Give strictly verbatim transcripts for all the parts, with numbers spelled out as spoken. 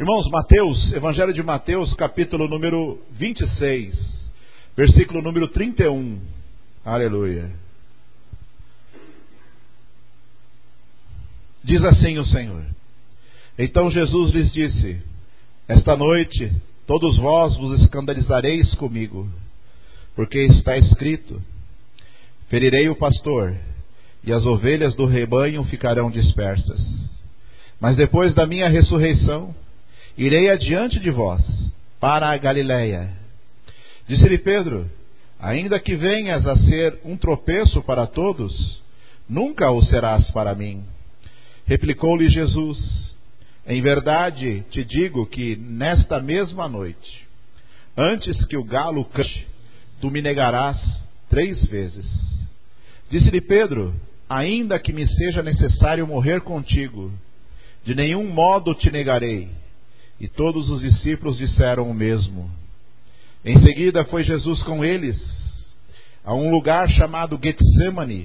Irmãos, Mateus, Evangelho de Mateus, capítulo número vinte e seis, versículo número trinta e um. Aleluia. Diz assim o Senhor: Então Jesus lhes disse: Esta noite todos vós vos escandalizareis comigo, porque está escrito: Ferirei o pastor, e as ovelhas do rebanho ficarão dispersas. Mas depois da minha ressurreição, irei adiante de vós, para a Galiléia. Disse-lhe Pedro: Ainda que venhas a ser um tropeço para todos, nunca o serás para mim. Replicou-lhe Jesus: Em verdade te digo que nesta mesma noite, antes que o galo cante, tu me negarás três vezes. Disse-lhe Pedro: Ainda que me seja necessário morrer contigo, de nenhum modo te negarei. E todos os discípulos disseram o mesmo. Em seguida foi Jesus com eles a um lugar chamado Getsemane,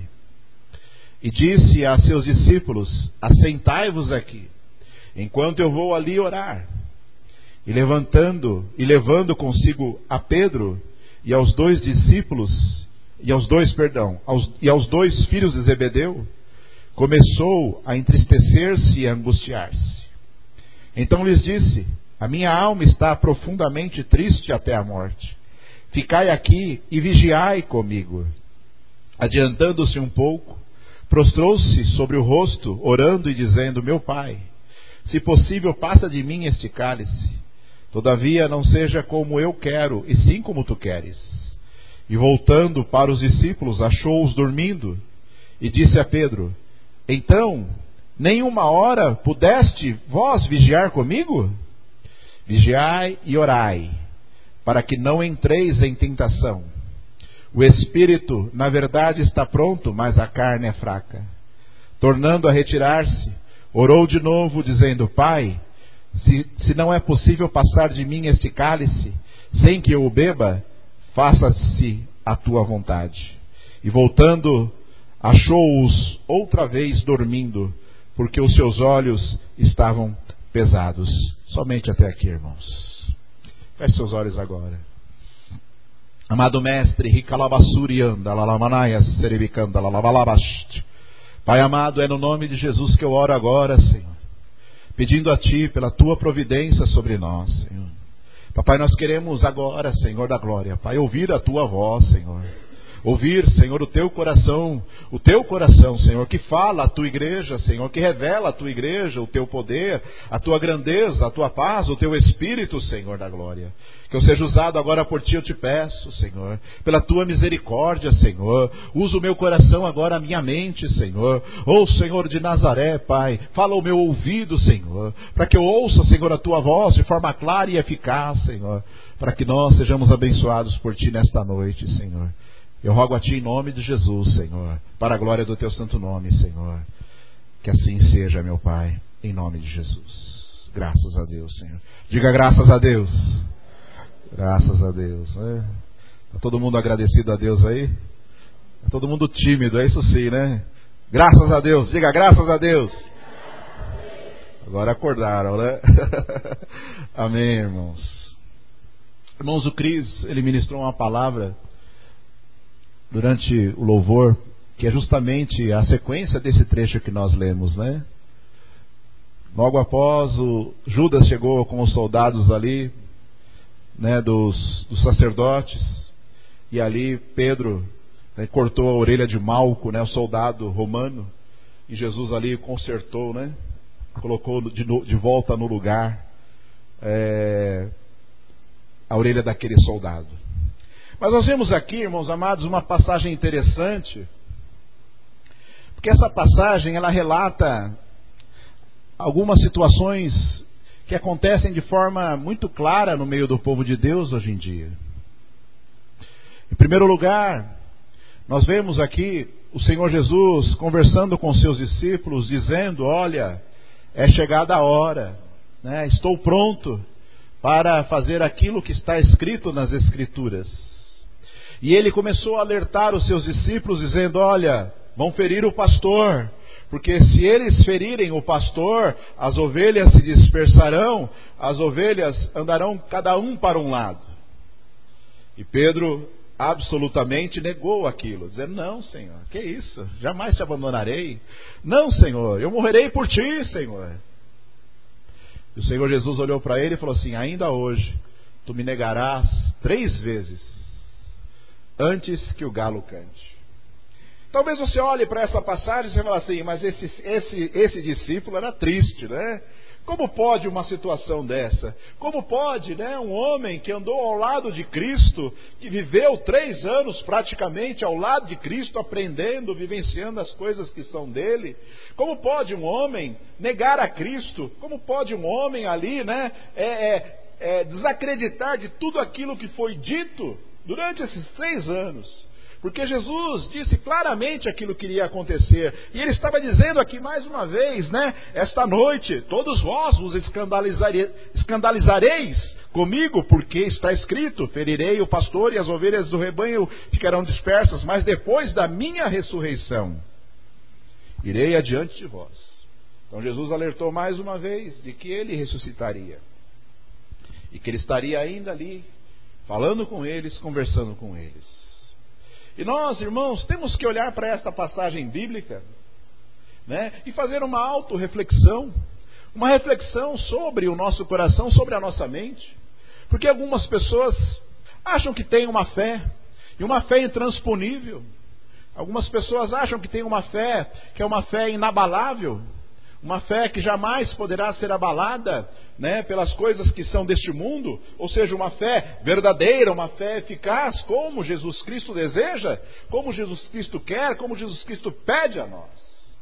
e disse a seus discípulos: Assentai-vos aqui, enquanto eu vou ali orar. E levantando e levando consigo a Pedro e aos dois discípulos, e aos dois, perdão, aos, e aos dois filhos de Zebedeu, começou a entristecer-se e a angustiar-se. Então lhes disse: A minha alma está profundamente triste até a morte. Ficai aqui e vigiai comigo. Adiantando-se um pouco, prostrou-se sobre o rosto, orando e dizendo: Meu Pai, se possível, passa de mim este cálice. Todavia não seja como eu quero, e sim como tu queres. E voltando para os discípulos, achou-os dormindo, e disse a Pedro: Então, nem uma hora pudeste vós vigiar comigo? Vigiai e orai, para que não entreis em tentação. O espírito, na verdade, está pronto, mas a carne é fraca. Tornando a retirar-se, orou de novo, dizendo: Pai, se, se não é possível passar de mim este cálice, sem que eu o beba, faça-se a tua vontade. E voltando, achou-os outra vez dormindo, porque os seus olhos estavam pesados. Somente até aqui, irmãos. Feche seus olhos agora. Amado Mestre, Ricalabassurianda, Lalamanaias, Serebicanda, Lalabalabast. Pai amado, é no nome de Jesus que eu oro agora, Senhor, pedindo a Ti pela Tua providência sobre nós, Senhor. Papai, nós queremos agora, Senhor da glória, Pai, ouvir a Tua voz, Senhor. Ouvir, Senhor, o Teu coração, o Teu coração, Senhor, que fala a Tua igreja, Senhor, que revela a Tua igreja, o Teu poder, a Tua grandeza, a Tua paz, o Teu Espírito, Senhor da glória. Que eu seja usado agora por Ti, eu te peço, Senhor, pela Tua misericórdia, Senhor. Usa o meu coração agora, a minha mente, Senhor. Ô Senhor de Nazaré, Pai, fala ao meu ouvido, Senhor, para que eu ouça, Senhor, a Tua voz de forma clara e eficaz, Senhor, para que nós sejamos abençoados por Ti nesta noite, Senhor. Eu rogo a Ti em nome de Jesus, Senhor, para a glória do Teu santo nome, Senhor. Que assim seja, meu Pai, em nome de Jesus. Graças a Deus, Senhor. Diga graças a Deus. Graças a Deus. Está todo mundo agradecido a Deus aí? Está todo mundo tímido, é isso sim, né? Graças a Deus. Diga graças a Deus. Agora acordaram, né? Amém, irmãos. Irmãos, o Cris, ele ministrou uma palavra durante o louvor, que é justamente a sequência desse trecho que nós lemos, né? Logo após, o Judas chegou com os soldados ali, né, dos, dos sacerdotes, e ali Pedro, né, cortou a orelha de Malco, né, o soldado romano, e Jesus ali consertou, né, colocou de, de volta no lugar é, a orelha daquele soldado. Mas nós vemos aqui, irmãos amados, uma passagem interessante, porque essa passagem ela relata algumas situações que acontecem de forma muito clara no meio do povo de Deus hoje em dia. Em primeiro lugar, nós vemos aqui o Senhor Jesus conversando com seus discípulos, dizendo: olha, é chegada a hora, né? Estou pronto para fazer aquilo que está escrito nas Escrituras. E ele começou a alertar os seus discípulos, dizendo: olha, vão ferir o pastor, porque se eles ferirem o pastor, as ovelhas se dispersarão, as ovelhas andarão cada um para um lado. E Pedro absolutamente negou aquilo, dizendo: não, Senhor, que isso? Jamais te abandonarei. Não, Senhor, eu morrerei por ti, Senhor. E o Senhor Jesus olhou para ele e falou assim: ainda hoje tu me negarás três vezes antes que o galo cante. Talvez você olhe para essa passagem e você fale assim: mas esse, esse, esse discípulo era triste, né? Como pode uma situação dessa? Como pode, né, um homem que andou ao lado de Cristo, que viveu três anos praticamente ao lado de Cristo, aprendendo, vivenciando as coisas que são dele, como pode um homem negar a Cristo? Como pode um homem ali, né, é, é, é, desacreditar de tudo aquilo que foi dito durante esses três anos? Porque Jesus disse claramente aquilo que iria acontecer. E ele estava dizendo aqui mais uma vez, né? Esta noite, todos vós vos escandalizare... escandalizareis comigo, porque está escrito: ferirei o pastor e as ovelhas do rebanho ficarão dispersas. Mas depois da minha ressurreição, irei adiante de vós. Então Jesus alertou mais uma vez de que ele ressuscitaria. E que ele estaria ainda ali, falando com eles, conversando com eles. E nós, irmãos, temos que olhar para esta passagem bíblica, né, e fazer uma autorreflexão, uma reflexão sobre o nosso coração, sobre a nossa mente. Porque algumas pessoas acham que têm uma fé, e uma fé intransponível. Algumas pessoas acham que têm uma fé, que é uma fé inabalável, uma fé que jamais poderá ser abalada, né, pelas coisas que são deste mundo, ou seja, uma fé verdadeira, uma fé eficaz, como Jesus Cristo deseja, como Jesus Cristo quer, como Jesus Cristo pede a nós.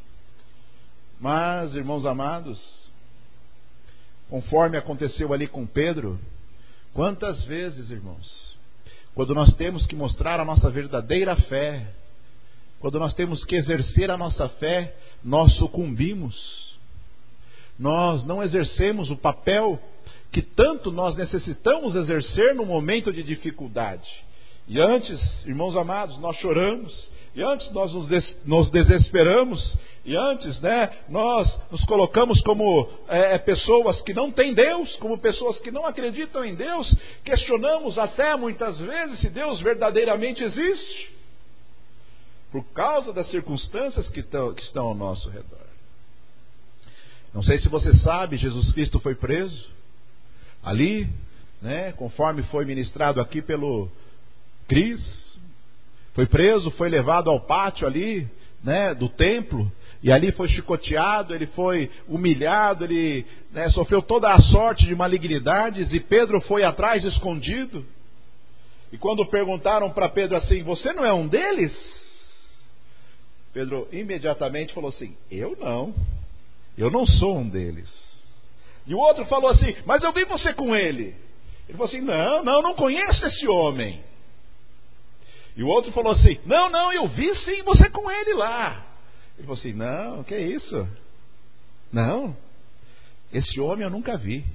Mas, irmãos amados, conforme aconteceu ali com Pedro, quantas vezes, irmãos, quando nós temos que mostrar a nossa verdadeira fé, quando nós temos que exercer a nossa fé, nós sucumbimos. Nós não exercemos o papel que tanto nós necessitamos exercer no momento de dificuldade. E antes, irmãos amados, nós choramos, e antes nós nos, des- nos desesperamos, e antes, né, nós nos colocamos como é, pessoas que não têm Deus, como pessoas que não acreditam em Deus, questionamos até muitas vezes se Deus verdadeiramente existe, por causa das circunstâncias que, tão, que estão ao nosso redor. Não sei se você sabe, Jesus Cristo foi preso ali, né, conforme foi ministrado aqui pelo Cris. Foi preso, foi levado ao pátio ali, né, do templo, e ali foi chicoteado, ele foi humilhado, ele, né, sofreu toda a sorte de malignidades, e Pedro foi atrás escondido. E quando perguntaram para Pedro assim: você não é um deles? Pedro imediatamente falou assim: eu não. Eu não sou um deles. E o outro falou assim: mas eu vi você com ele. Ele falou assim: não, não, não conheço esse homem. E o outro falou assim: não, não, eu vi sim você com ele lá. Ele falou assim: não, o que é isso? Não, esse homem eu nunca vi.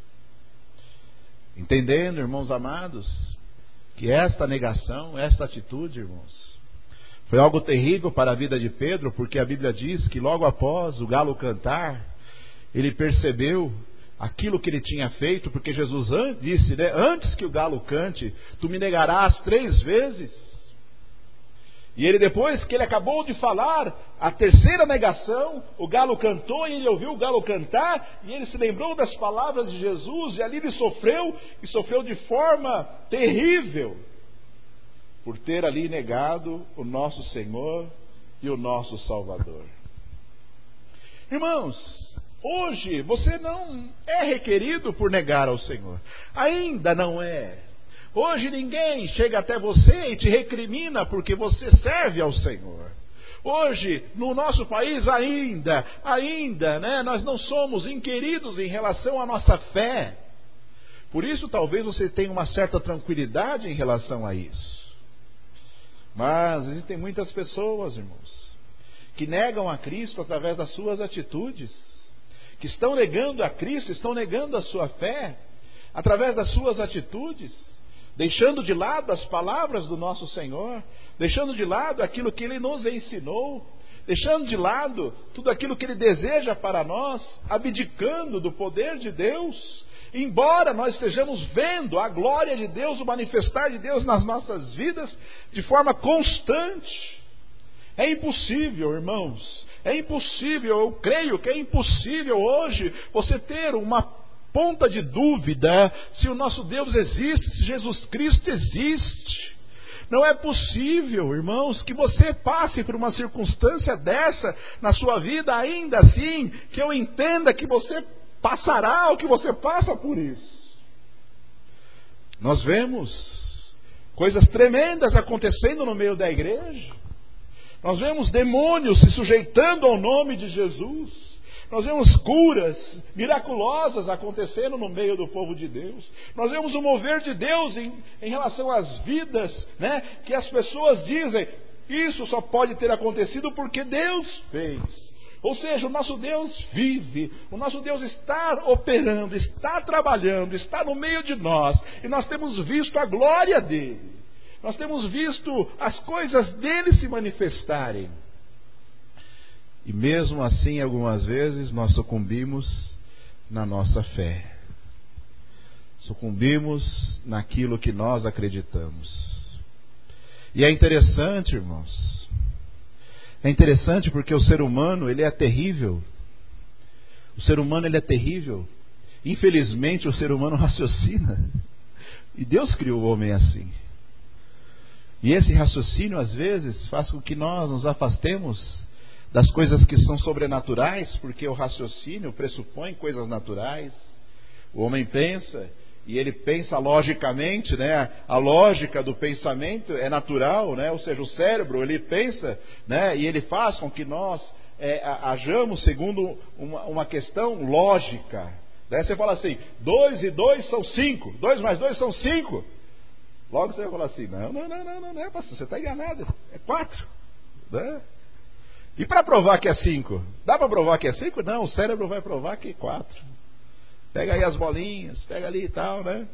Entendendo, irmãos amados, que esta negação, esta atitude, irmãos, foi algo terrível para a vida de Pedro, porque a Bíblia diz que logo após o galo cantar, ele percebeu aquilo que ele tinha feito, porque Jesus disse, né, antes que o galo cante, tu me negarás três vezes. E ele, depois que ele acabou de falar a terceira negação, o galo cantou e ele ouviu o galo cantar, e ele se lembrou das palavras de Jesus, e ali ele sofreu, e sofreu de forma terrível, por ter ali negado o nosso Senhor e o nosso Salvador. Irmãos, hoje você não é requerido por negar ao Senhor. Ainda não é. Hoje ninguém chega até você e te recrimina porque você serve ao Senhor. Hoje, no nosso país ainda, ainda, né, nós não somos inquiridos em relação à nossa fé. Por isso talvez você tenha uma certa tranquilidade em relação a isso. Mas existem muitas pessoas, irmãos, que negam a Cristo através das suas atitudes, que estão negando a Cristo, estão negando a sua fé, através das suas atitudes, deixando de lado as palavras do nosso Senhor, deixando de lado aquilo que Ele nos ensinou, deixando de lado tudo aquilo que Ele deseja para nós, abdicando do poder de Deus, embora nós estejamos vendo a glória de Deus, o manifestar de Deus nas nossas vidas de forma constante. É impossível, irmãos, é impossível, eu creio que é impossível hoje você ter uma ponta de dúvida se o nosso Deus existe, se Jesus Cristo existe. Não é possível, irmãos, que você passe por uma circunstância dessa na sua vida, ainda assim, que eu entenda que você passará ou que você passa por isso. Nós vemos coisas tremendas acontecendo no meio da igreja. Nós vemos demônios se sujeitando ao nome de Jesus. Nós vemos curas miraculosas acontecendo no meio do povo de Deus. Nós vemos o mover de Deus em, em relação às vidas, né? Que as pessoas dizem, isso só pode ter acontecido porque Deus fez. Ou seja, o nosso Deus vive, o nosso Deus está operando, está trabalhando, está no meio de nós. E nós temos visto a glória dele. Nós temos visto as coisas dele se manifestarem. E mesmo assim, algumas vezes, nós sucumbimos na nossa fé. Sucumbimos naquilo que nós acreditamos. E é interessante, irmãos. É interessante porque o ser humano, ele é terrível. O ser humano, ele é terrível. Infelizmente, o ser humano raciocina. E Deus criou o homem assim. E esse raciocínio, às vezes, faz com que nós nos afastemos das coisas que são sobrenaturais, porque o raciocínio pressupõe coisas naturais. O homem pensa, e ele pensa logicamente, né? A lógica do pensamento é natural, né? Ou seja, o cérebro, ele pensa, né? E ele faz com que nós é, ajamos segundo uma, uma questão lógica. Daí você fala assim, dois e dois são cinco, dois mais dois são cinco. Logo você vai falar assim, não, não, não, não, não, não é, pastor, você está enganado, é quatro, né? E para provar que é cinco? Dá para provar que é cinco? Não, o cérebro vai provar que é quatro. Pega aí as bolinhas, pega ali e tal, né?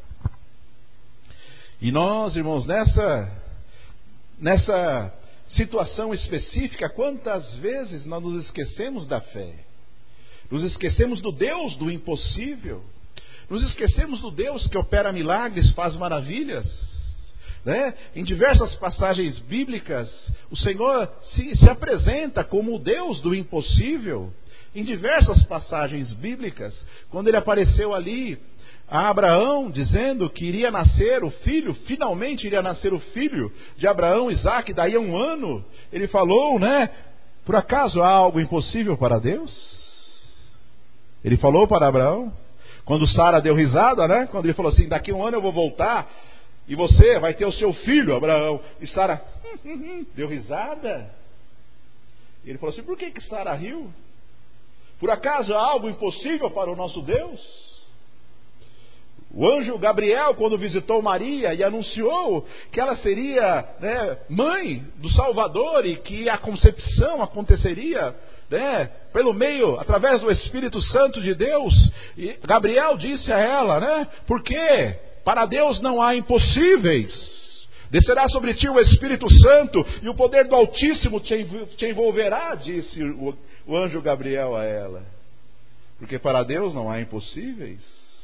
E nós, irmãos, nessa, nessa situação específica, quantas vezes nós nos esquecemos da fé? Nos esquecemos do Deus do impossível. Nos esquecemos do Deus que opera milagres, faz maravilhas. Né? Em diversas passagens bíblicas, o Senhor se, se apresenta como o Deus do impossível. Em diversas passagens bíblicas, quando ele apareceu ali a Abraão, dizendo que iria nascer o filho, finalmente iria nascer o filho de Abraão, Isaque, daí a um ano, ele falou, né? Por acaso há algo impossível para Deus? Ele falou para Abraão. Quando Sara deu risada, né? Quando ele falou assim, daqui a um ano eu vou voltar e você vai ter o seu filho, Abraão. E Sara hum, hum, hum, deu risada. E ele falou assim, por que que Sara riu? Por acaso há algo impossível para o nosso Deus? O anjo Gabriel, quando visitou Maria e anunciou que ela seria, né, mãe do Salvador e que a concepção aconteceria, né, pelo meio, através do Espírito Santo de Deus, e Gabriel disse a ela, né, porque para Deus não há impossíveis. Descerá sobre ti o Espírito Santo e o poder do Altíssimo te envolverá, disse o, o anjo Gabriel a ela. Porque para Deus não há impossíveis.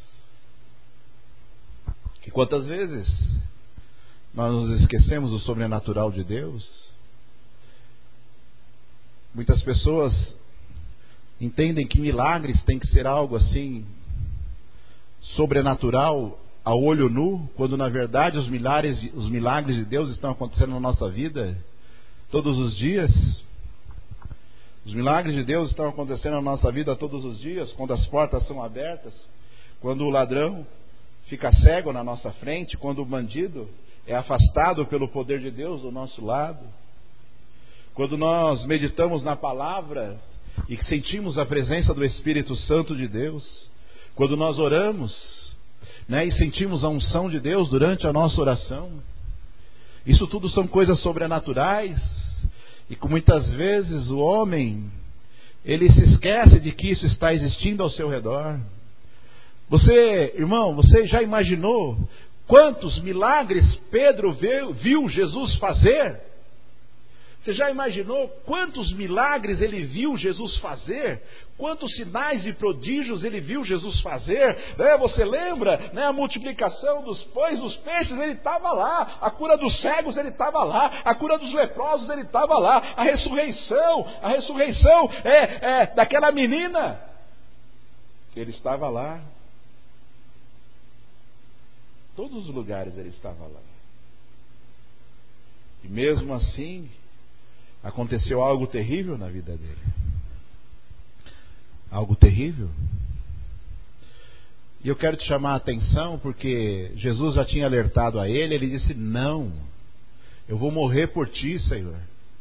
E quantas vezes nós nos esquecemos do sobrenatural de Deus? Muitas pessoas entendem que milagres tem que ser algo assim sobrenatural, a olho nu, quando na verdade os milagres, os milagres de Deus estão acontecendo na nossa vida todos os dias. Os milagres de Deus estão acontecendo na nossa vida todos os dias, quando as portas são abertas, quando o ladrão fica cego na nossa frente, quando o bandido é afastado pelo poder de Deus do nosso lado, quando nós meditamos na palavra e sentimos a presença do Espírito Santo de Deus, quando nós oramos, né, e sentimos a unção de Deus durante a nossa oração. Isso tudo são coisas sobrenaturais e que muitas vezes o homem, ele se esquece de que isso está existindo ao seu redor. Você, irmão, você já imaginou quantos milagres Pedro viu, viu Jesus fazer? Você já imaginou quantos milagres ele viu Jesus fazer? Quantos sinais e prodígios ele viu Jesus fazer? Né? Você lembra, né? A multiplicação dos pães, dos peixes, ele estava lá. A cura dos cegos, ele estava lá. A cura dos leprosos, ele estava lá. A ressurreição, a ressurreição é, é, daquela menina, ele estava lá. Todos os lugares ele estava lá. E mesmo assim, aconteceu algo terrível na vida dele. Algo terrível. E eu quero te chamar a atenção, porque Jesus já tinha alertado a ele. Ele disse: não, eu vou morrer por ti, Senhor.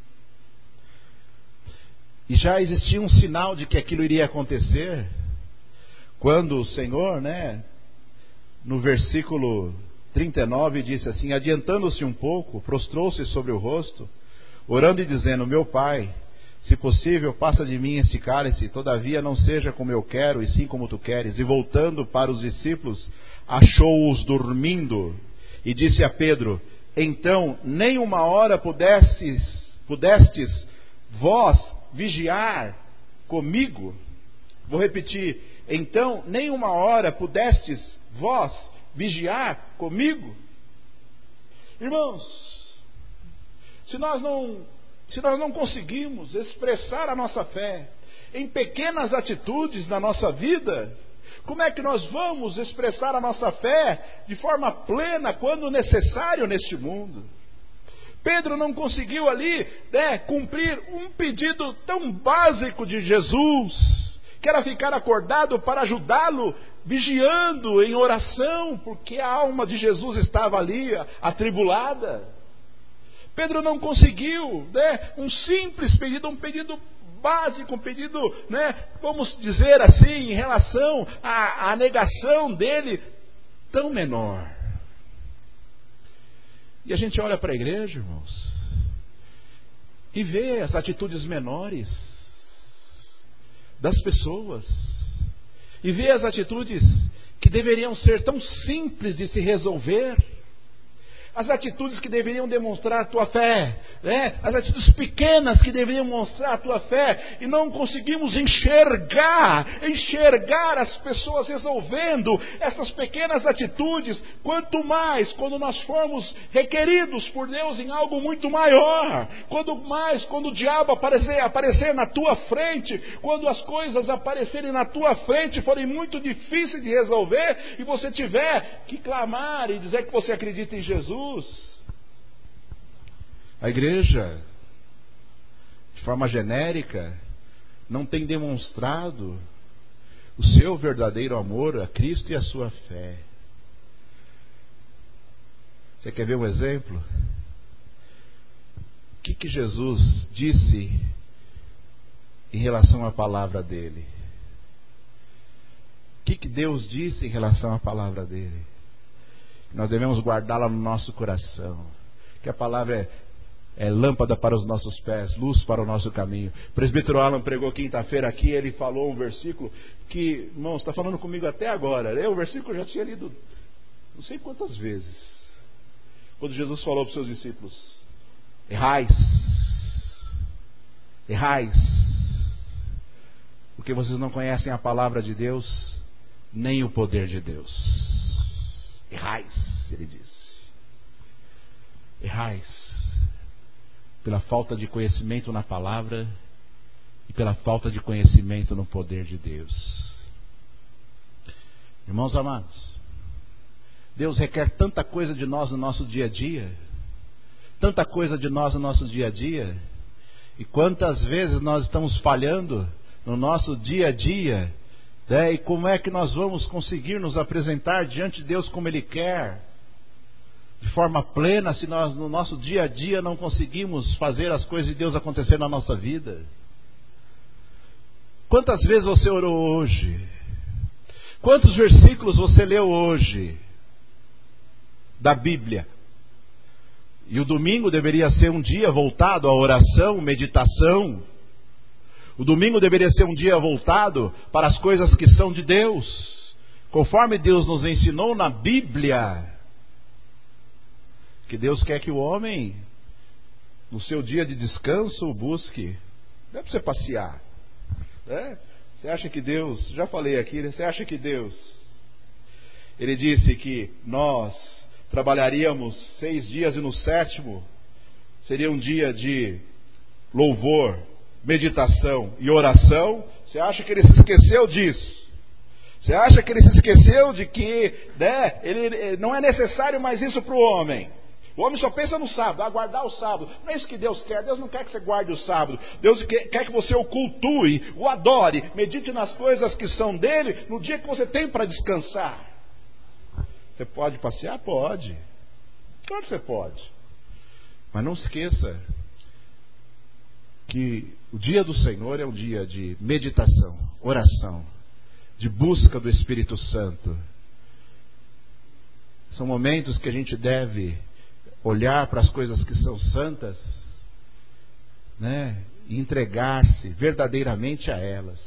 E já existia um sinal de que aquilo iria acontecer, quando o Senhor, né, no versículo trinta e nove, disse assim: adiantando-se um pouco, prostrou-se sobre o rosto, orando e dizendo: meu Pai, se possível, passa de mim este cálice, todavia não seja como eu quero, e sim como tu queres. E voltando para os discípulos, achou-os dormindo, e disse a Pedro: então, nem uma hora pudestes, pudestes vós vigiar comigo? Vou repetir: então, nem uma hora pudestes vós vigiar comigo? Irmãos, se nós não, se nós não conseguimos expressar a nossa fé em pequenas atitudes na nossa vida, como é que nós vamos expressar a nossa fé de forma plena quando necessário neste mundo? Pedro não conseguiu ali, né, cumprir um pedido tão básico de Jesus, que era ficar acordado para ajudá-lo, vigiando em oração, porque a alma de Jesus estava ali, atribulada. Pedro não conseguiu, né, um simples pedido, um pedido básico, um pedido, né, vamos dizer assim, em relação à, à negação dele, tão menor. E a gente olha para a igreja, irmãos, e vê as atitudes menores das pessoas, e vê as atitudes que deveriam ser tão simples de se resolver, as atitudes que deveriam demonstrar a tua fé, né? As atitudes pequenas que deveriam mostrar a tua fé, e não conseguimos enxergar, enxergar as pessoas resolvendo essas pequenas atitudes, quanto mais quando nós formos requeridos por Deus em algo muito maior, quando mais, quando o diabo aparecer, aparecer na tua frente, quando as coisas aparecerem na tua frente, forem muito difíceis de resolver, e você tiver que clamar e dizer que você acredita em Jesus. A igreja, de forma genérica, não tem demonstrado o seu verdadeiro amor a Cristo e a sua fé. Você quer ver um exemplo? O que, que Jesus disse em relação à palavra dele? O que, que Deus disse em relação à palavra dele? Nós devemos guardá-la no nosso coração, que a palavra é, é lâmpada para os nossos pés, luz para o nosso caminho. O presbítero Alan pregou quinta-feira aqui, ele falou um versículo que, irmãos, está falando comigo até agora. Eu, o versículo eu já tinha lido não sei quantas vezes, quando Jesus falou para os seus discípulos: errais, errais, porque vocês não conhecem a palavra de Deus, nem o poder de Deus. Errais, ele disse. Errais pela falta de conhecimento na palavra e pela falta de conhecimento no poder de Deus. Irmãos amados, Deus requer tanta coisa de nós no nosso dia a dia, tanta coisa de nós no nosso dia a dia, e quantas vezes nós estamos falhando no nosso dia a dia. É, e como é que nós vamos conseguir nos apresentar diante de Deus como Ele quer, de forma plena, se nós no nosso dia a dia não conseguimos fazer as coisas de Deus acontecer na nossa vida? Quantas vezes você orou hoje? Quantos versículos você leu hoje da Bíblia? E o domingo deveria ser um dia voltado à oração, meditação. O domingo deveria ser um dia voltado para as coisas que são de Deus, conforme Deus nos ensinou na Bíblia, que Deus quer que o homem no seu dia de descanso, busque. Não é para você passear. Né? Você acha que Deus, já falei aqui, né? Você acha que Deus, Ele disse que nós trabalharíamos seis dias e no sétimo seria um dia de louvor, meditação e oração? Você acha que Ele se esqueceu disso? Você acha que Ele se esqueceu de que, né, ele, não é necessário mais isso para o homem? O homem só pensa no sábado, a guardar o sábado. Não é isso que Deus quer. Deus não quer que você guarde o sábado. Deus quer que você o cultue, o adore, medite nas coisas que são dele no dia que você tem para descansar. Você pode passear? Pode. Claro que você pode. Mas não esqueça que o dia do Senhor é um dia de meditação, oração, de busca do Espírito Santo. São momentos que a gente deve olhar para as coisas que são santas, né, e entregar-se verdadeiramente a elas.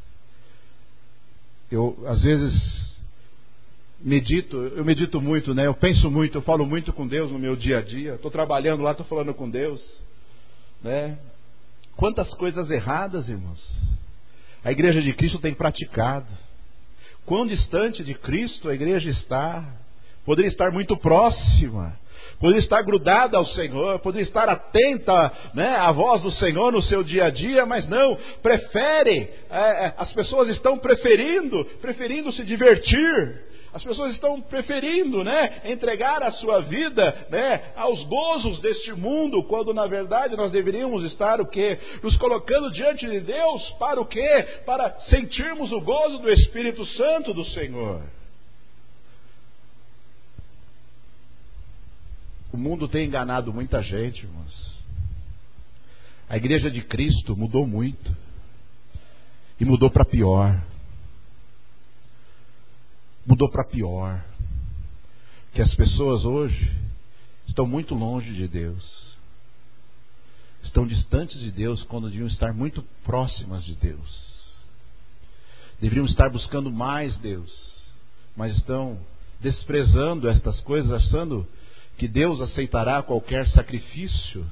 Eu, às vezes, medito, eu medito muito, né, eu penso muito, eu falo muito com Deus no meu dia a dia. Estou trabalhando lá, estou falando com Deus, né? Quantas coisas erradas, irmãos, a Igreja de Cristo tem praticado. Quão distante de Cristo a igreja está. Poderia estar muito próxima, poderia estar grudada ao Senhor, poderia estar atenta, né, à voz do Senhor no seu dia a dia, mas não, prefere, é, as pessoas estão preferindo, preferindo se divertir, as pessoas estão preferindo, né, entregar a sua vida, né, aos gozos deste mundo, quando na verdade nós deveríamos estar o quê? Nos colocando diante de Deus para o quê? Para sentirmos o gozo do Espírito Santo do Senhor. O mundo tem enganado muita gente, irmãos. A Igreja de Cristo mudou muito. E mudou para pior. Mudou para pior. Porque as pessoas hoje estão muito longe de Deus. Estão distantes de Deus quando deviam estar muito próximas de Deus. Deveriam estar buscando mais Deus. Mas estão desprezando estas coisas, achando que Deus aceitará qualquer sacrifício.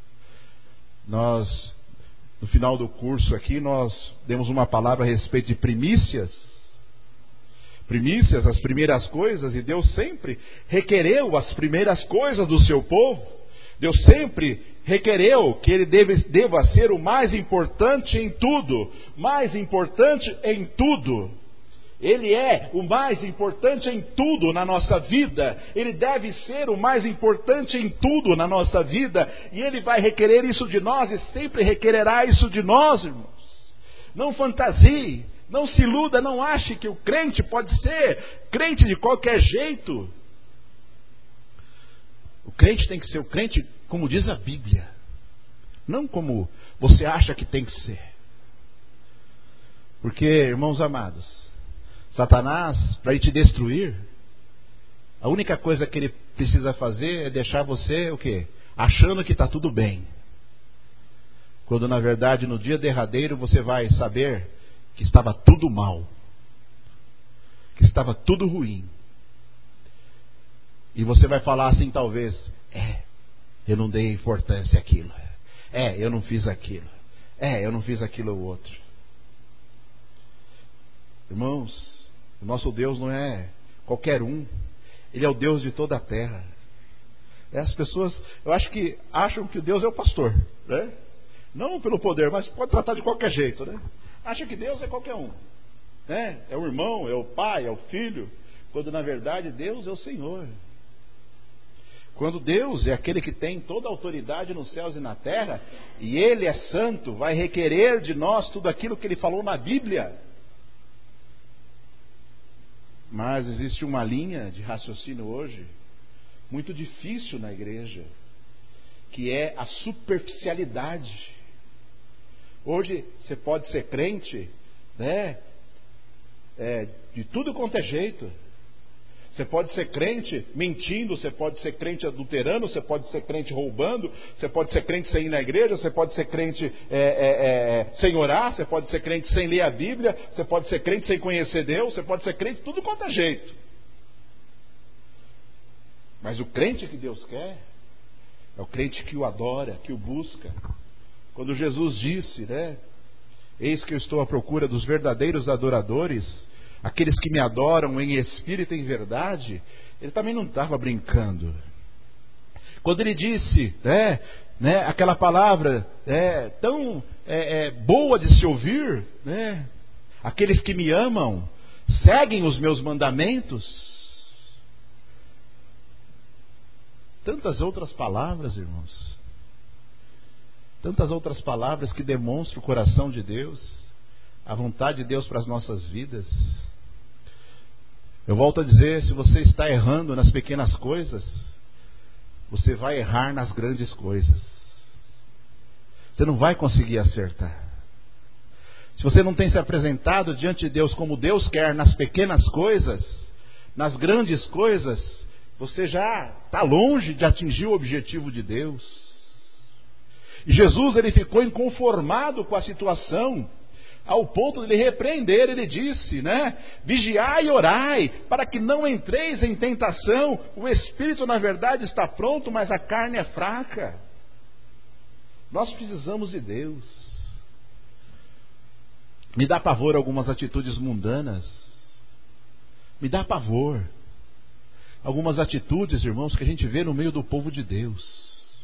Nós, no final do curso aqui, nós demos uma palavra a respeito de primícias. Primícias, as primeiras coisas, e Deus sempre requereu as primeiras coisas do seu povo. Deus sempre requereu que ele deve, deva ser o mais importante em tudo. Mais importante em tudo. Ele é o mais importante em tudo na nossa vida. Ele deve ser o mais importante em tudo na nossa vida. E Ele vai requerer isso de nós e sempre requererá isso de nós, irmãos. Não fantasie, não se iluda, não ache que o crente pode ser crente de qualquer jeito. O crente tem que ser o crente como diz a Bíblia. Não como você acha que tem que ser. Porque, irmãos amados, Satanás, para ele te destruir, a única coisa que ele precisa fazer é deixar você, o quê? Achando que está tudo bem. Quando na verdade no dia derradeiro você vai saber que estava tudo mal. Que estava tudo ruim. E você vai falar assim talvez, é, eu não dei importância àquilo. É, eu não fiz aquilo. É, eu não fiz aquilo ou outro. Irmãos, o nosso Deus não é qualquer um. Ele é o Deus de toda a terra. As pessoas, eu acho que acham que o Deus é o pastor, né? Não pelo poder, mas pode tratar de qualquer jeito, né? Acha que Deus é qualquer um, né? É o irmão, é o pai, é o filho. Quando na verdade Deus é o Senhor. Quando Deus é aquele que tem toda a autoridade nos céus e na terra, e Ele é santo, vai requerer de nós tudo aquilo que Ele falou na Bíblia. Mas existe uma linha de raciocínio hoje muito difícil na igreja, que é a superficialidade. Hoje você pode ser crente, né, é, de tudo quanto é jeito. Você pode ser crente mentindo, você pode ser crente adulterando, você pode ser crente roubando, você pode ser crente sem ir na igreja, você pode ser crente é, é, é, sem orar, você pode ser crente sem ler a Bíblia, você pode ser crente sem conhecer Deus, você pode ser crente de tudo quanto é jeito. Mas o crente que Deus quer É o crente que o adora, que o busca. Quando Jesus disse, né? Eis que eu estou à procura dos verdadeiros adoradores, aqueles que me adoram em espírito e em verdade, ele também não estava brincando. Quando ele disse, né, né, aquela palavra é, tão é, é, boa de se ouvir, né, aqueles que me amam, seguem os meus mandamentos. Tantas outras palavras, irmãos. Tantas outras palavras que demonstram o coração de Deus, a vontade de Deus para as nossas vidas. Eu volto a dizer, se você está errando nas pequenas coisas, você vai errar nas grandes coisas. Você não vai conseguir acertar. Se você não tem se apresentado diante de Deus como Deus quer nas pequenas coisas, nas grandes coisas, você já está longe de atingir o objetivo de Deus. E Jesus, ele ficou inconformado com a situação, ao ponto de ele repreender. Ele disse, né? Vigiai e orai, para que não entreis em tentação. O espírito, na verdade, está pronto, mas a carne é fraca. Nós precisamos de Deus. Me dá pavor algumas atitudes mundanas. Me dá pavor algumas atitudes, irmãos, que a gente vê no meio do povo de Deus.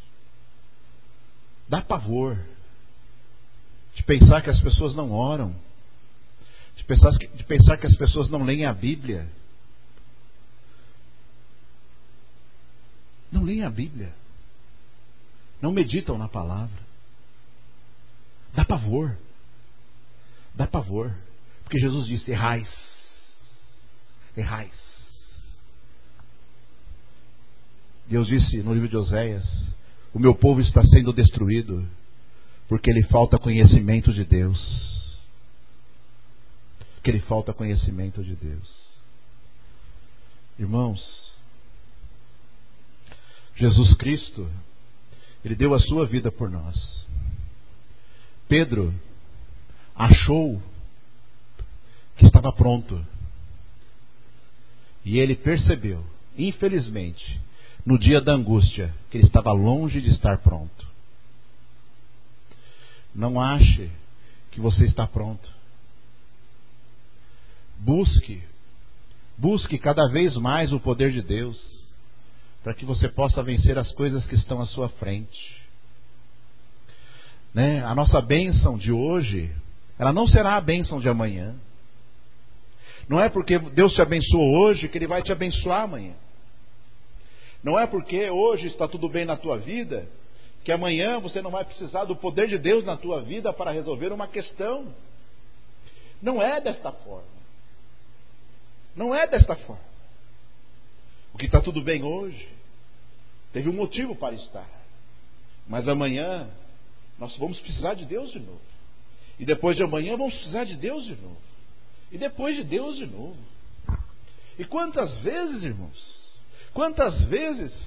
Dá pavor de pensar que as pessoas não oram, de pensar que, de pensar que as pessoas não leem a Bíblia. Não leem a Bíblia, não meditam na palavra. Dá pavor, dá pavor, porque Jesus disse: errais, errais. Deus disse no livro de Oséias: o meu povo está sendo destruído porque lhe falta conhecimento de Deus. Porque lhe falta conhecimento de Deus. Irmãos, Jesus Cristo, ele deu a sua vida por nós. Pedro achou que estava pronto. E ele percebeu, infelizmente, no dia da angústia, que ele estava longe de estar pronto. Não ache que você está pronto. Busque, busque cada vez mais o poder de Deus, para que você possa vencer as coisas que estão à sua frente. Né? A nossa bênção de hoje, ela não será a bênção de amanhã. Não é porque Deus te abençoou hoje que Ele vai te abençoar amanhã. Não é porque hoje está tudo bem na tua vida que amanhã você não vai precisar do poder de Deus na tua vida para resolver uma questão. Não é desta forma. Não é desta forma. O que está tudo bem hoje teve um motivo para estar. Mas amanhã nós vamos precisar de Deus de novo. E depois de amanhã vamos precisar de Deus de novo. E depois de Deus de novo. E quantas vezes, irmãos, quantas vezes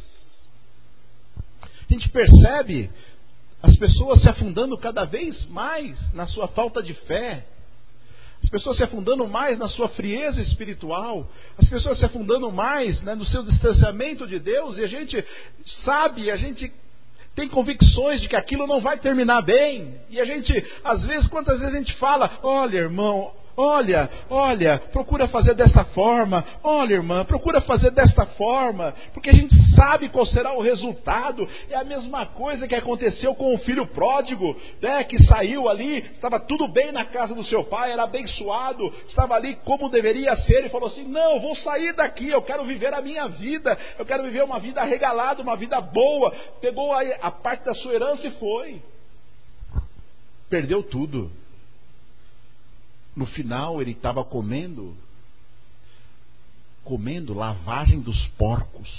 a gente percebe as pessoas se afundando cada vez mais na sua falta de fé, as pessoas se afundando mais na sua frieza espiritual, as pessoas se afundando mais, né, no seu distanciamento de Deus, e a gente sabe, a gente tem convicções de que aquilo não vai terminar bem, e a gente, às vezes, quantas vezes a gente fala: olha, irmão, olha, olha, procura fazer dessa forma, olha, irmã, procura fazer desta forma, porque a gente sabe qual será o resultado. É a mesma coisa que aconteceu com o filho pródigo, né, que saiu ali, estava tudo bem na casa do seu pai, era abençoado, estava ali como deveria ser, e falou assim: não, vou sair daqui, eu quero viver a minha vida, eu quero viver uma vida regalada, uma vida boa. Pegou a, a parte da sua herança e foi. Perdeu tudo. No final ele estava comendo, comendo lavagem dos porcos.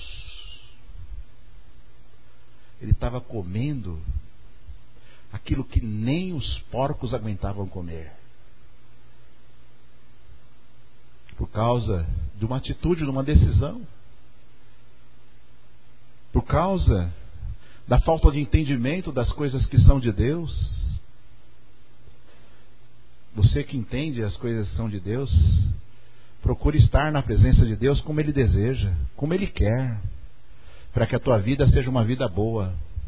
Ele estava comendo aquilo que nem os porcos aguentavam comer. Por causa de uma atitude, de uma decisão. Por causa da falta de entendimento das coisas que são de Deus. Você que entende as coisas que são de Deus, procure estar na presença de Deus como Ele deseja, como Ele quer, para que a tua vida seja uma vida boa.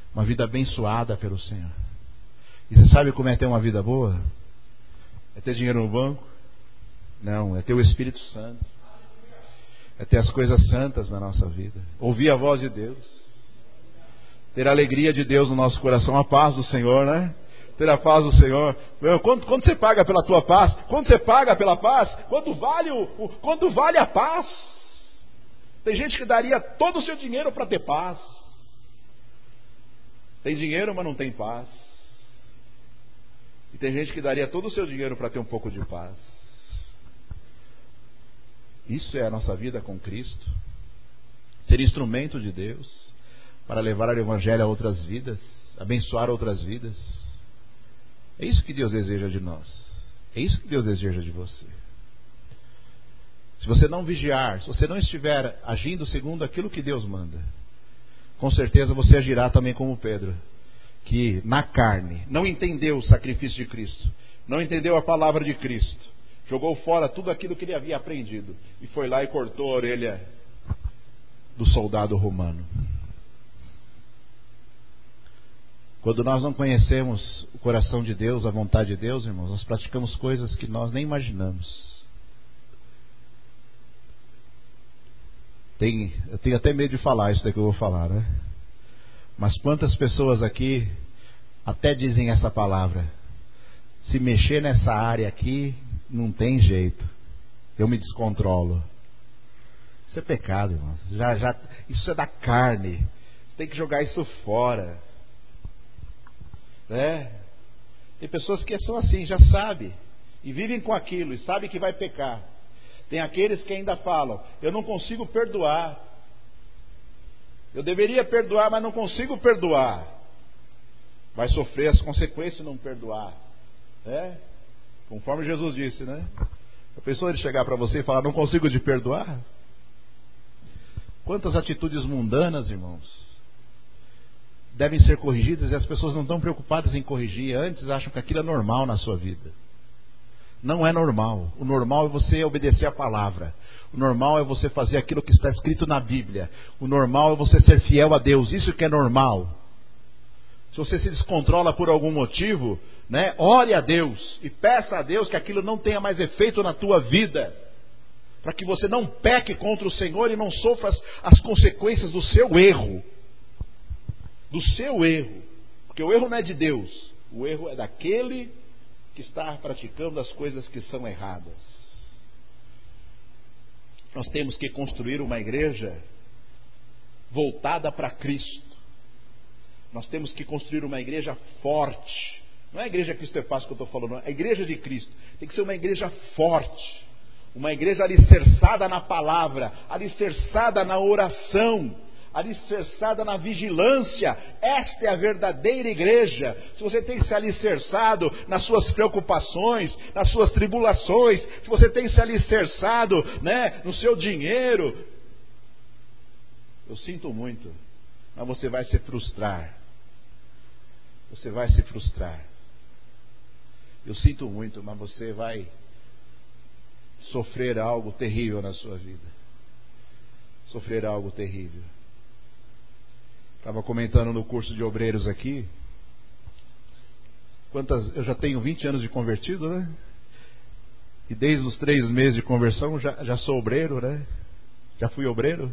Uma vida abençoada pelo Senhor. E você sabe como é ter uma vida boa? É ter dinheiro no banco? Não, é ter o Espírito Santo. É ter as coisas santas na nossa vida. Ouvir a voz de Deus. Ter a alegria de Deus no nosso coração. A paz do Senhor, né? Ter a paz do Senhor. Meu, quanto, quanto você paga pela tua paz? Quanto você paga pela paz? Quanto vale, o, o, quanto vale a paz? Tem gente que daria todo o seu dinheiro para ter paz. Tem dinheiro, mas não tem paz. E tem gente que daria todo o seu dinheiro para ter um pouco de paz. Isso é a nossa vida com Cristo. Ser instrumento de Deus para levar o Evangelho a outras vidas, abençoar outras vidas. É isso que Deus deseja de nós. É isso que Deus deseja de você. Se você não vigiar, se você não estiver agindo segundo aquilo que Deus manda, com certeza você agirá também como Pedro, que na carne não entendeu o sacrifício de Cristo, não entendeu a palavra de Cristo, jogou fora tudo aquilo que ele havia aprendido e foi lá e cortou a orelha do soldado romano. Quando nós não conhecemos o coração de Deus, a vontade de Deus, irmãos, nós praticamos coisas que nós nem imaginamos. Tem, eu tenho até medo de falar isso daqui que eu vou falar, né? Mas quantas pessoas aqui até dizem essa palavra: se mexer nessa área aqui, não tem jeito, eu me descontrolo. Isso é pecado, irmãos. Já, já, isso é da carne. Você tem que jogar isso fora. Né? Tem pessoas que são assim, já sabem, e vivem com aquilo, e sabem que vai pecar. Tem aqueles que ainda falam: eu não consigo perdoar. Eu deveria perdoar, mas não consigo perdoar. Vai sofrer as consequências de não perdoar. É? Conforme Jesus disse, né? A pessoa ele chegar para você e falar: não consigo te perdoar. Quantas atitudes mundanas, irmãos, devem ser corrigidas e as pessoas não estão preocupadas em corrigir. Antes acham que aquilo é normal na sua vida. Não é normal. O normal é você obedecer a palavra. O normal é você fazer aquilo que está escrito na Bíblia. O normal é você ser fiel a Deus. Isso que é normal. Se você se descontrola por algum motivo, né, ore a Deus e peça a Deus que aquilo não tenha mais efeito na tua vida, para que você não peque contra o Senhor e não sofra as, as consequências do seu erro. Do seu erro. Porque o erro não é de Deus. O erro é daquele que está praticando as coisas que são erradas. Nós temos que construir uma igreja voltada para Cristo. Nós temos que construir uma igreja forte. Não é a igreja Cristo é Paz que eu estou falando, não. É a igreja de Cristo. Tem que ser uma igreja forte. Uma igreja alicerçada na palavra, alicerçada na oração, alicerçada na vigilância. Esta é a verdadeira igreja. Se você tem se alicerçado nas suas preocupações, nas suas tribulações, se você tem se alicerçado, né, no seu dinheiro, eu sinto muito, mas você vai se frustrar. Você vai se frustrar. Eu sinto muito, mas você vai sofrer algo terrível na sua vida. Sofrer algo terrível. Estava comentando no curso de obreiros aqui. Quantas, eu já tenho vinte anos de convertido, né? E desde os três meses de conversão já, já sou obreiro, né? Já fui obreiro.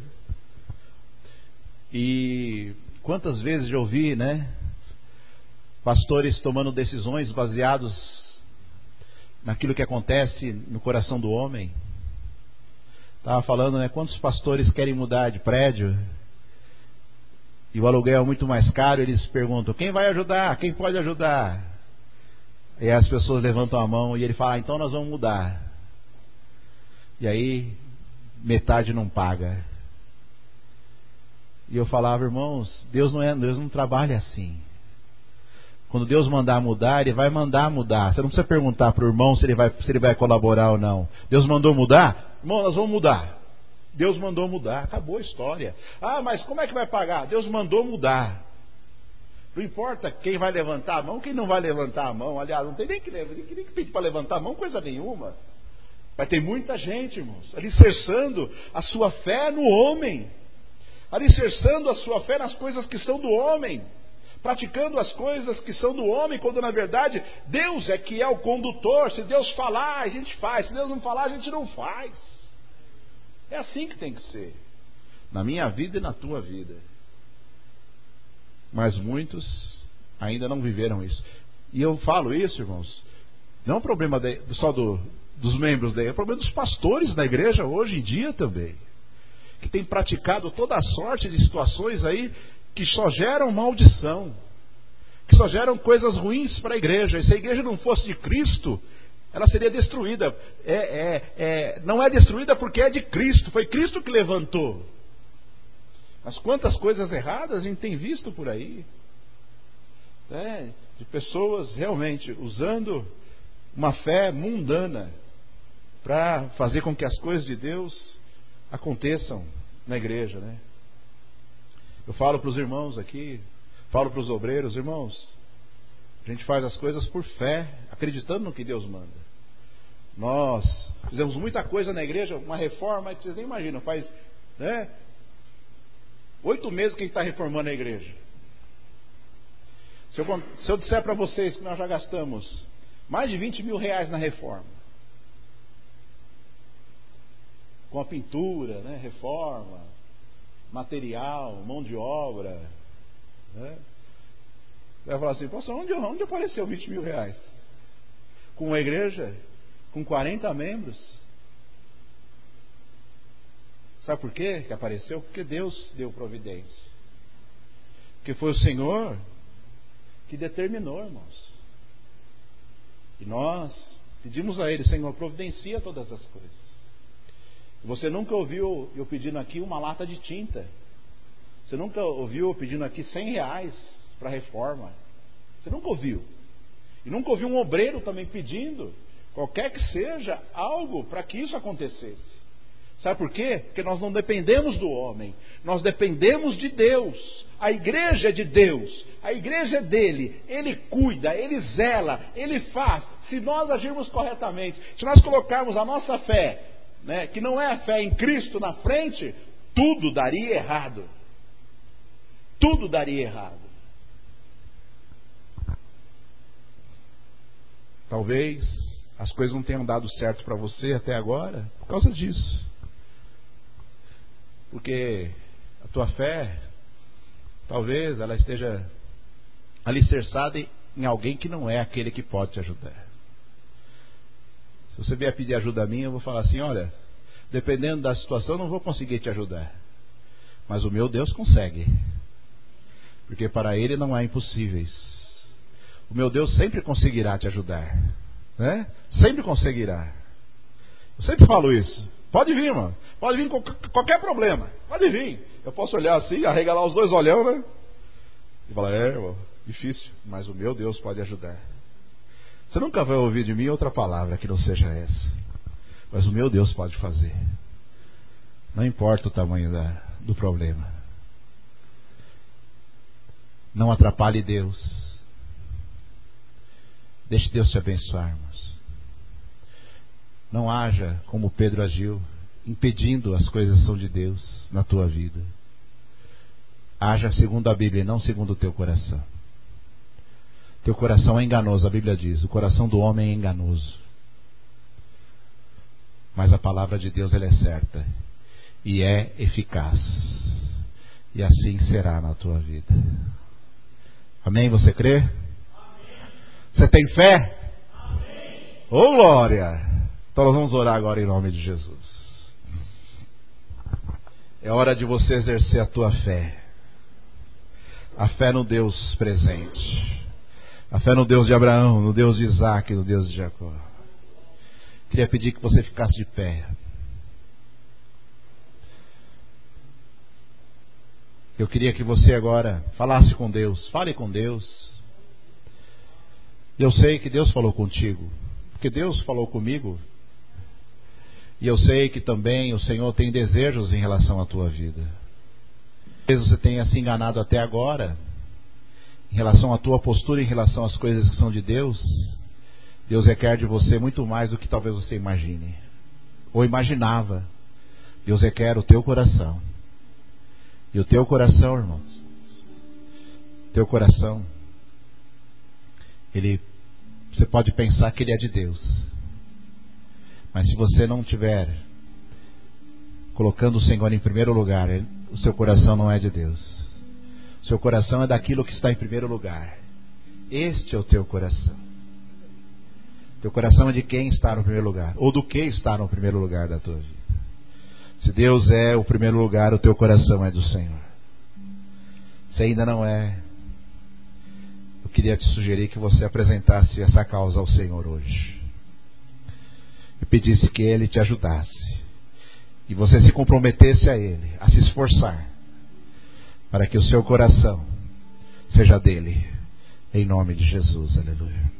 E quantas vezes já ouvi, né, pastores tomando decisões baseados naquilo que acontece no coração do homem. Estava falando, né, quantos pastores querem mudar de prédio e o aluguel é muito mais caro. Eles perguntam: quem vai ajudar? Quem pode ajudar? E as pessoas levantam a mão e ele fala: ah, então nós vamos mudar. E aí metade não paga. E eu falava: irmãos, Deus não é, Deus não trabalha assim. Quando Deus mandar mudar, Ele vai mandar mudar. Você não precisa perguntar para o irmão se ele, vai, se ele vai colaborar ou não. Deus mandou mudar? Irmão, nós vamos mudar. Deus mandou mudar. Acabou a história. Ah, mas como é que vai pagar? Deus mandou mudar. Não importa quem vai levantar a mão, quem não vai levantar a mão. Aliás, não tem nem que, nem que pedir para levantar a mão, coisa nenhuma. Vai ter muita gente, irmãos, alicerçando a sua fé no homem. Alicerçando a sua fé nas coisas que são do homem. praticando as coisas que são do homem, quando na verdade Deus é que é o condutor. Se Deus falar, a gente faz. Se Deus não falar, a gente não faz. É assim que tem que ser, na minha vida e na tua vida. Mas muitos ainda não viveram isso. E eu falo isso, irmãos, não é um problema de, só do, dos membros da igreja, é um problema dos pastores da igreja hoje em dia também, que tem praticado toda a sorte de situações aí que só geram maldição, que só geram coisas ruins para a igreja. E se a igreja não fosse de Cristo, ela seria destruída. É, é, é, não é destruída porque é de Cristo, foi Cristo que levantou. Mas quantas coisas erradas a gente tem visto por aí, né? De pessoas realmente usando uma fé mundana para fazer com que as coisas de Deus aconteçam na igreja, né? Eu falo para os irmãos aqui, falo para os obreiros, irmãos, a gente faz as coisas por fé, acreditando no que Deus manda. Nós fizemos muita coisa na igreja, uma reforma que vocês nem imaginam, faz, né, oito meses que a gente está reformando a igreja. Se eu, se eu disser para vocês que nós já gastamos mais de vinte mil reais na reforma, com a pintura, né, reforma, material, mão de obra, né? Você vai falar assim, poxa, onde, onde apareceu vinte mil reais? Com uma igreja com quarenta membros. Sabe por quê que apareceu? Porque Deus deu providência. Porque foi o Senhor que determinou, irmãos. E nós pedimos a Ele, Senhor, providencia todas as coisas. Você nunca ouviu eu pedindo aqui uma lata de tinta. Você nunca ouviu eu pedindo aqui cem reais para reforma. Você nunca ouviu. E nunca ouviu um obreiro também pedindo, qualquer que seja, algo para que isso acontecesse. Sabe por quê? Porque nós não dependemos do homem, nós dependemos de Deus. A igreja é de Deus, a igreja é dele. Ele cuida, ele zela, ele faz. Se nós agirmos corretamente, se nós colocarmos a nossa fé, né, que não é a fé em Cristo na frente, tudo daria errado. Tudo daria errado. Talvez as coisas não tenham dado certo para você até agora por causa disso. Porque a tua fé, talvez ela esteja alicerçada em alguém que não é aquele que pode te ajudar. Se você vier pedir ajuda a mim, eu vou falar assim, olha, dependendo da situação eu não vou conseguir te ajudar, mas o meu Deus consegue, porque para Ele não há impossíveis. O meu Deus sempre conseguirá te ajudar, né? Sempre conseguirá. Eu sempre falo isso. Pode vir, mano. Pode vir com qualquer problema. Pode vir. Eu posso olhar assim, arregalar os dois olhão, né? E falar, é, irmão, difícil, mas o meu Deus pode ajudar. Você nunca vai ouvir de mim outra palavra que não seja essa. Mas o meu Deus pode fazer. Não importa o tamanho da, do problema. Não atrapalhe Deus. Deixe Deus te abençoar, irmãos. Não haja como Pedro agiu, impedindo as coisas que são de Deus na tua vida. Haja segundo a Bíblia e não segundo o teu coração. Teu coração é enganoso, a Bíblia diz. O coração do homem é enganoso. Mas a palavra de Deus, ela é certa. E é eficaz. E assim será na tua vida. Amém? Você crê? Amém. Você tem fé? Amém. Ô glória! Então nós vamos orar agora em nome de Jesus. É hora de você exercer a tua fé. A fé no Deus presente. A fé no Deus de Abraão, no Deus de Isaac, no Deus de Jacó. Queria pedir que você ficasse de pé. Eu queria que você agora falasse com Deus. Fale com Deus. Eu sei que Deus falou contigo, porque Deus falou comigo. E eu sei que também o Senhor tem desejos em relação à tua vida. Talvez você tenha se enganado até agora em relação à tua postura, em relação às coisas que são de Deus. Deus requer de você muito mais do que talvez você imagine ou imaginava. Deus requer o teu coração. E o teu coração, irmãos, Teu coração, ele, você pode pensar que ele é de Deus, mas se você não tiver colocando o Senhor em primeiro lugar, ele, o seu coração não é de Deus. O seu coração é daquilo que está em primeiro lugar. Este é o teu coração. Teu coração é de quem está no primeiro lugar, ou do que está no primeiro lugar da tua vida. Se Deus é o primeiro lugar, o teu coração é do Senhor. Se ainda não é, eu queria te sugerir que você apresentasse essa causa ao Senhor hoje e pedisse que Ele te ajudasse, e você se comprometesse a Ele, a se esforçar para que o seu coração seja dele, em nome de Jesus. Aleluia.